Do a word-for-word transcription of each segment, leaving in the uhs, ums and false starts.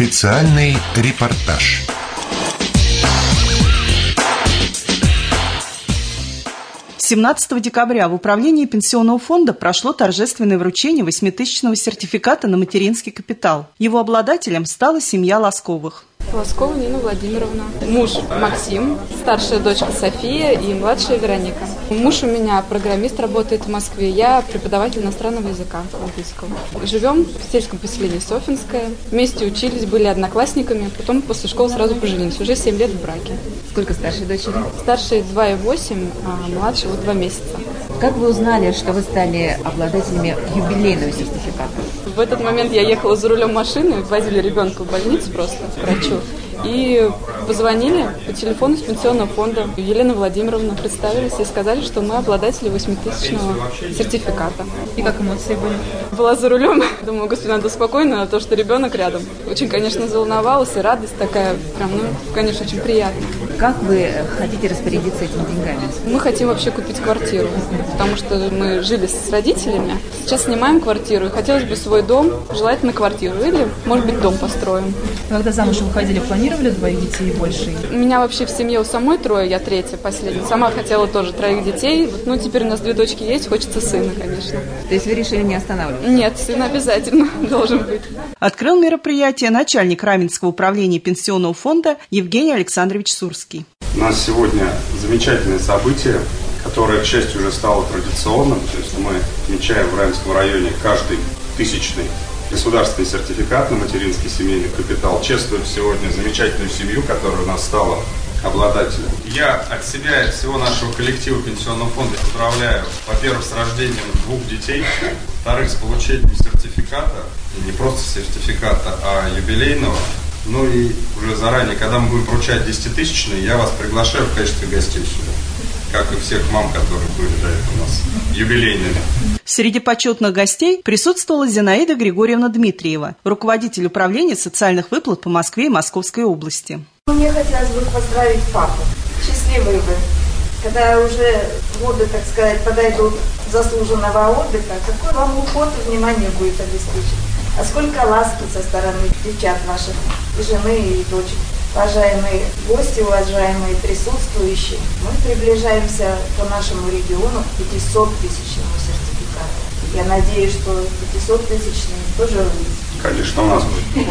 Специальный репортаж. семнадцатого декабря в управлении Пенсионного фонда прошло торжественное вручение восьмитысячного сертификата на материнский капитал. Его обладателем стала семья Лосковых. Лоскова Нина Владимировна. Муж Максим, старшая дочка София и младшая Вероника. Муж у меня программист, работает в Москве. Я преподаватель иностранного языка английского. Живем в сельском поселении Софинское. Вместе учились, были одноклассниками. Потом после школы сразу поженились. Уже семь лет в браке. Сколько старшей дочери? Старшей два и восемь, а младшей вот два месяца. Как вы узнали, что вы стали обладателями юбилейного сертификата? В этот момент я ехала за рулем машины, возили ребенка в больницу просто, к врачу. И позвонили по телефону с пенсионного фонда. Елена Владимировна представились и сказали, что мы обладатели восьмитысячного сертификата. И как эмоции были? Была за рулем. Думаю, господи, надо спокойно, а то, что ребенок рядом. Очень, конечно, заволновалась, и радость такая, прям, ну, конечно, очень приятно. Как вы хотите распорядиться этими деньгами? Мы хотим вообще купить квартиру, потому что мы жили с родителями. Сейчас снимаем квартиру, и хотелось бы свой дом, желательно квартиру, или, может быть, дом построим. Когда замуж выходили, планировали двоих детей и больше? У меня вообще в семье у самой трое, я третья, последняя. Сама хотела тоже троих детей. Ну, теперь у нас две дочки есть, хочется сына, конечно. То есть вы решили не останавливаться? Нет, сын обязательно должен быть. Открыл мероприятие начальник Раменского управления Пенсионного фонда Евгений Александрович Сурский. У нас сегодня замечательное событие, которое, к счастью, уже стало традиционным. То есть мы отмечаем в Раменском районе каждый тысячный государственный сертификат на материнский семейный капитал. Чествуем сегодня замечательную семью, которая у нас стала обладателем. Я от себя и от всего нашего коллектива Пенсионного фонда поздравляю, во-первых, с рождением двух детей, во-вторых, с получением сертификата, и не просто сертификата, а юбилейного. Ну и уже заранее, когда мы будем вручать десятитысячные, я вас приглашаю в качестве гостей сюда, как и всех мам, которые были до этого у нас юбилейными. Среди почетных гостей присутствовала Зинаида Григорьевна Дмитриева, руководитель управления социальных выплат по Москве и Московской области. Мне хотелось бы поздравить папу. Счастливые вы. Когда уже годы, так сказать, подойдут заслуженного отдыха, какой вам уход и внимание будет обеспечен? А сколько ласки со стороны девчат ваших, и жены, и дочек. Уважаемые гости, уважаемые присутствующие, мы приближаемся по нашему региону к пятисоттысячному сертификату. Я надеюсь, что пятисоттысячный тоже увидите. Конечно, у нас будет.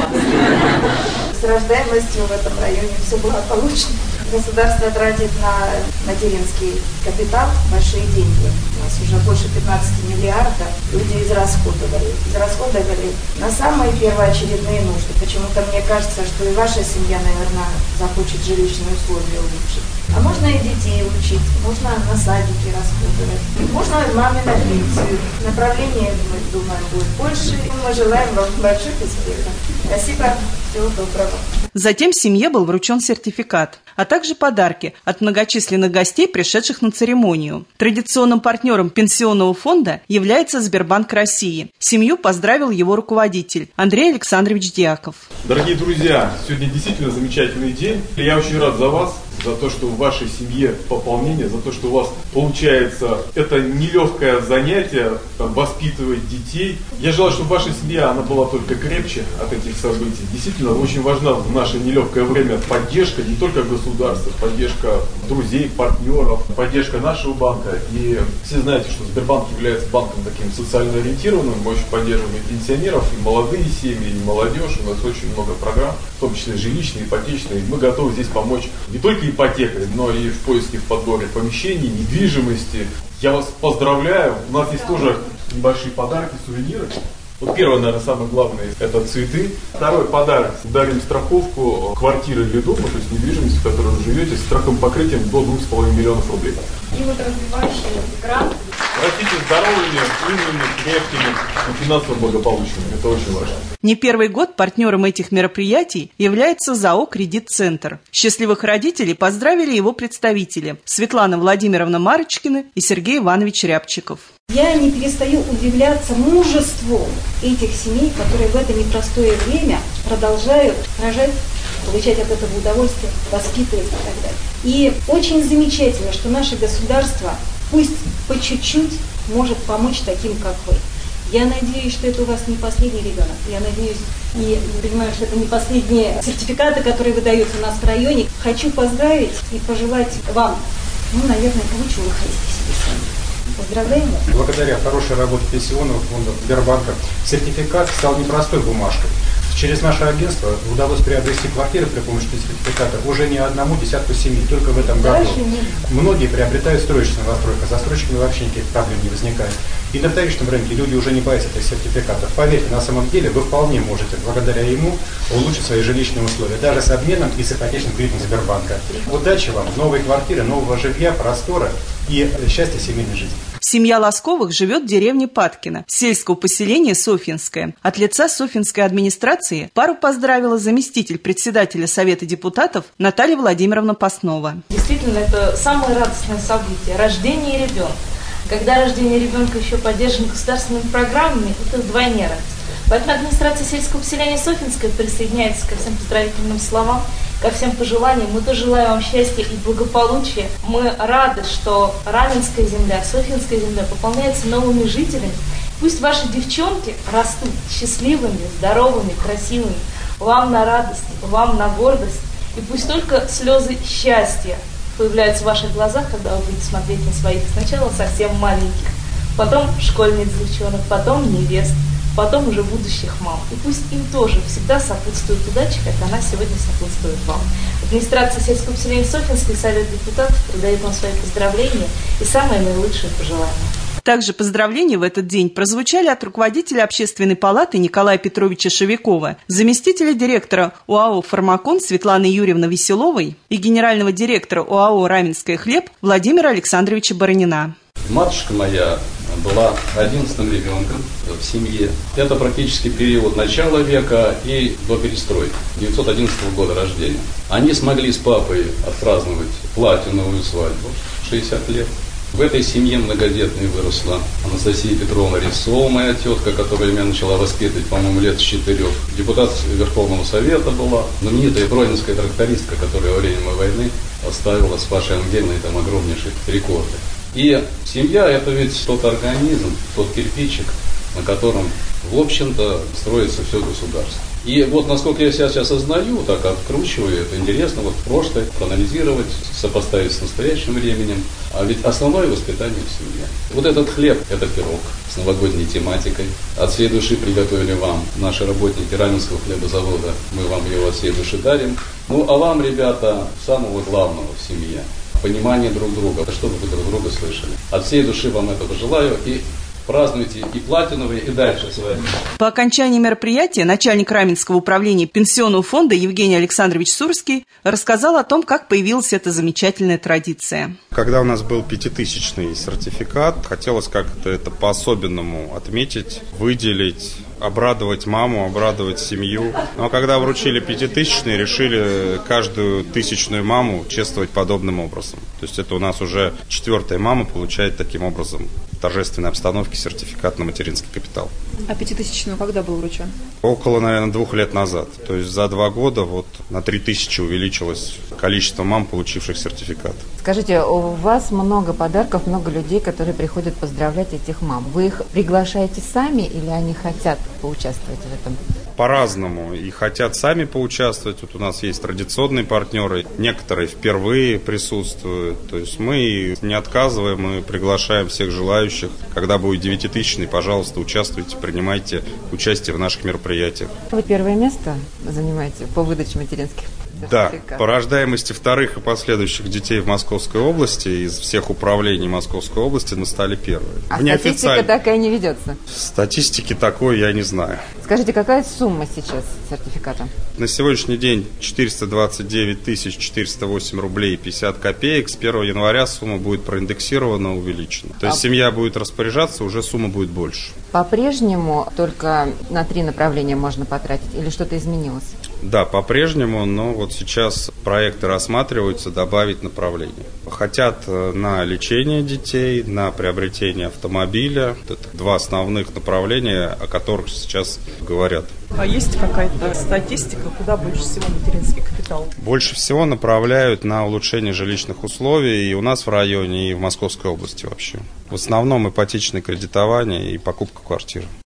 С рождаемостью в этом районе все благополучно. Государство тратит на материнский капитал большие деньги. У нас уже больше пятнадцати миллиардов. Люди израсходовали. Израсходовали на самые первоочередные нужды. Почему-то мне кажется, что и ваша семья, наверное, захочет жилищные условия улучшить. А можно и детей учить, можно на садики расходовать, можно маме на пенсию. Направление, мы думаем, будет больше. Мы желаем вам больших успехов. Спасибо, всего доброго. Затем семье был вручен сертификат, а также подарки от многочисленных гостей, пришедших на церемонию. Традиционным партнером Пенсионного фонда является Сбербанк России. Семью поздравил его руководитель Андрей Александрович Дьяков. Дорогие друзья, сегодня действительно замечательный день. Я очень рад за вас, за то, что в вашей семье пополнение, за то, что у вас получается это нелегкое занятие, там, воспитывать детей. Я желаю, чтобы ваша семья, она была только крепче от этих событий. Действительно, очень важна в наше нелегкое время поддержка не только государства, поддержка друзей, партнеров, поддержка нашего банка. И все знаете, что Сбербанк является банком таким социально ориентированным. Мы очень поддерживаем и пенсионеров, и молодые семьи, и молодежь. У нас очень много программ, в том числе жилищные, ипотечные. Мы готовы здесь помочь не только ипотекой, но и в поиске, в подборе помещений, недвижимости. Я вас поздравляю. У нас есть тоже небольшие подарки, сувениры. Вот первое, наверное, самое главное, это цветы. Второй подарок. Дарим страховку квартиры или дома, то есть недвижимости, в которой вы живете, с страховым покрытием до двух с половиной миллионов рублей. И вот развивающие гранты. Растите здоровыми, умными, крепкими и финансово благополучными. Это очень важно. Не первый год партнером этих мероприятий является ЗАО «Кредит-центр». Счастливых родителей поздравили его представители Светлана Владимировна Марочкина и Сергей Иванович Рябчиков. Я не перестаю удивляться мужеству этих семей, которые в это непростое время продолжают рожать, получать от этого удовольствие, воспитывать и так далее. И очень замечательно, что наше государство, пусть по чуть-чуть, может помочь таким, как вы. Я надеюсь, что это у вас не последний ребенок. Я надеюсь и понимаю, что это не последние сертификаты, которые выдаются у нас в районе. Хочу поздравить и пожелать вам, ну, наверное, лучше выходите себе сами. Поздравляем вас. Благодаря хорошей работе пенсионного фонда Сбербанка сертификат стал не простой бумажкой. Через наше агентство удалось приобрести квартиры при помощи сертификата уже не одному десятку семей, только в этом году. Многие приобретают строящиеся новостройки, за застройщиками вообще никаких проблем не возникает. И на вторичном рынке люди уже не боятся этих сертификатов. Поверьте, на самом деле вы вполне можете благодаря ему улучшить свои жилищные условия, даже с обменом и с ипотечным кредитом Сбербанка. Удачи вам, новой квартиры, нового жилья, простора и счастья семейной жизни. Семья Лосковых живет в деревне Падкино, сельского поселения Софьинское. От лица Софьинской администрации пару поздравила заместитель председателя Совета депутатов Наталья Владимировна Паснова. Действительно, это самое радостное событие – рождение ребенка. Когда рождение ребенка еще поддержано государственными программами, это вдвойне радость. Поэтому администрация сельского поселения Софьинское присоединяется ко всем поздравительным словам, ко всем пожеланиям. Мы тоже желаем вам счастья и благополучия. Мы рады, что Раменская земля, Софьинская земля пополняется новыми жителями. Пусть ваши девчонки растут счастливыми, здоровыми, красивыми. Вам на радость, вам на гордость. И пусть только слезы счастья появляются в ваших глазах, когда вы будете смотреть на своих сначала совсем маленьких, потом школьниц девчонок, потом невест, потом уже будущих мам. И пусть им тоже всегда сопутствует удача, как она сегодня сопутствует вам. Администрация сельского поселения Софьинское, Совет депутатов передает вам свои поздравления и самые наилучшие пожелания. Также поздравления в этот день прозвучали от руководителя Общественной палаты Николая Петровича Шевякова, заместителя директора ОАО «Фармакон» Светланы Юрьевны Веселовой и генерального директора ОАО «Раменское хлеб» Владимира Александровича Баранина. Матушка моя была одиннадцатым ребенком в семье. Это практически период начала века и до перестройки, девятьсот одиннадцатого года рождения. Они смогли с папой отпраздновать платиновую свадьбу в шестьдесят лет. В этой семье многодетной выросла Анастасия Петровна Рисова, моя тетка, которая меня начала воспитывать, по-моему, лет с четырех. Депутат Верховного Совета была, знаменитая бронинская трактористка, которая во время войны оставила с Пашей Ангельной там огромнейшие рекорды. И семья – это ведь тот организм, тот кирпичик, на котором, в общем-то, строится все государство. И вот насколько я себя сейчас осознаю, так откручиваю, это интересно, вот прошлое проанализировать, сопоставить с настоящим временем. А ведь основное воспитание в семье. Вот этот хлеб – это пирог с новогодней тематикой. От всей души приготовили вам наши работники Раменского хлебозавода. Мы вам его от всей души дарим. Ну, а вам, ребята, самого главного в семье – понимание друг друга, чтобы вы друг друга слышали. От всей души вам этого желаю и празднуйте и платиновые, и дальше с вами. По окончании мероприятия начальник Раменского управления пенсионного фонда Евгений Александрович Сурский рассказал о том, как появилась эта замечательная традиция. Когда у нас был пятитысячный сертификат, хотелось как-то это по-особенному отметить, выделить, обрадовать маму, обрадовать семью. Но когда вручили пятитысячный, решили каждую тысячную маму чествовать подобным образом. То есть это у нас уже четвертая мама получает таким образом в торжественной обстановке сертификат на материнский капитал. А пятитысячного когда был вручен? Около, наверное, двух лет назад. То есть за два года вот на три тысячи увеличилось количество мам, получивших сертификат. Скажите, у вас много подарков, много людей, которые приходят поздравлять этих мам. Вы их приглашаете сами или они хотят поучаствовать в этом? По-разному. И хотят сами поучаствовать. Вот у нас есть традиционные партнеры. Некоторые впервые присутствуют. То есть мы не отказываем, мы приглашаем всех желающих. Когда будет девятитысячный, пожалуйста, участвуйте, принимайте участие в наших мероприятиях. Вы первое место занимаете по выдаче материнских? Да, по рождаемости вторых и последующих детей в Московской области, из всех управлений Московской области мы стали первыми. А статистика такая не ведется? Статистики такой я не знаю. Скажите, какая сумма сейчас сертификата? На сегодняшний день четыреста двадцать девять тысяч четыреста восемь рублей пятьдесят копеек. С первого января сумма будет проиндексирована, увеличена. То есть а... семья будет распоряжаться, уже сумма будет больше. По-прежнему только на три направления можно потратить или что-то изменилось? Да, по-прежнему, но вот сейчас проекты рассматриваются добавить направление. Хотят на лечение детей, на приобретение автомобиля. Это два основных направления, о которых сейчас говорят. А есть какая-то статистика, куда больше всего материнский капитал? Больше всего направляют на улучшение жилищных условий и у нас в районе, и в Московской области вообще. В основном ипотечное кредитование и покупка квартиры.